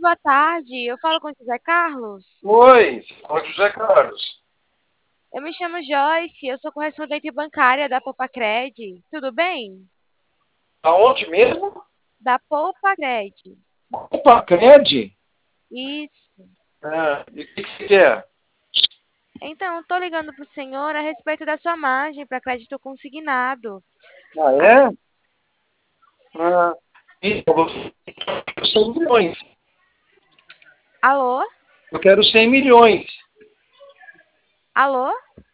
boa tarde. Eu falo com o José Carlos. Oi, fala José Carlos. Eu me chamo Joyce, eu sou correspondente bancária da Poupa-Cred. Tudo bem? Aonde mesmo? Da Poupa-Cred. Opa, Cred? Isso. Ah, e o que você quer? Então, estou ligando para o senhor a respeito da sua margem para crédito consignado. Ah, A- é? Ah, então, eu 100 milhões. Alô? Eu quero 100 milhões. Alô?